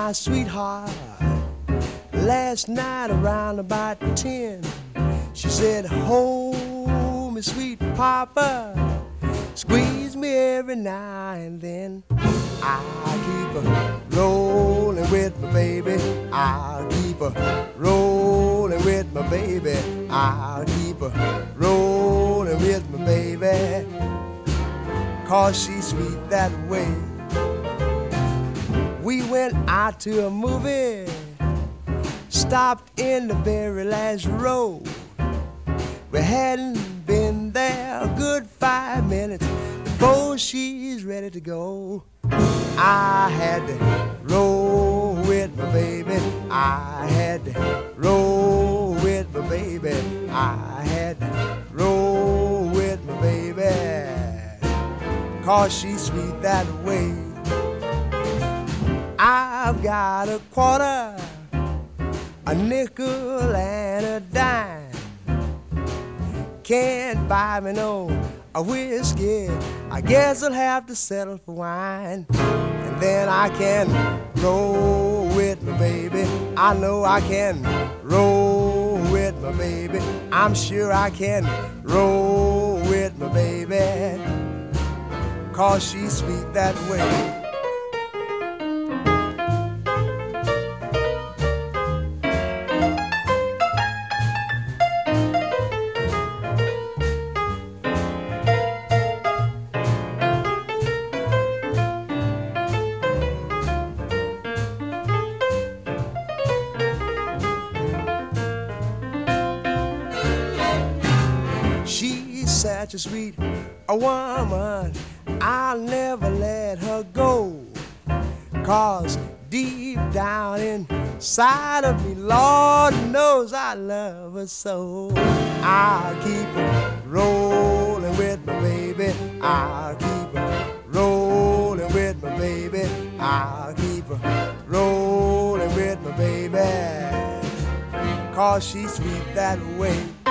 my sweetheart last night around about 10. She said, hold me, sweet papa, squeeze me every now and then. I'll keep her rolling with my baby. I'll keep her rolling with my baby. I'll keep her rolling with my baby, 'cause she's sweet that way. We went out to a movie, stopped in the very last row. We hadn't been there a good 5 minutes before she's ready to go. I had to roll with my baby. I had to roll with my baby. I had to roll with my baby, 'cause she's sweet that way. I've got a quarter, a nickel and a dime. Can't buy me no a whiskey, I guess I'll have to settle for wine. And then I can roll with my baby. I know I can roll with my baby. I'm sure I can roll with my baby, 'cause she's sweet that way. Such a sweet a woman, I'll never let her go, 'cause deep down inside of me, Lord knows I love her so. I'll keep her rolling with my baby. I'll keep her rolling with my baby. I'll keep her rolling with my baby, 'cause she's sweet that way.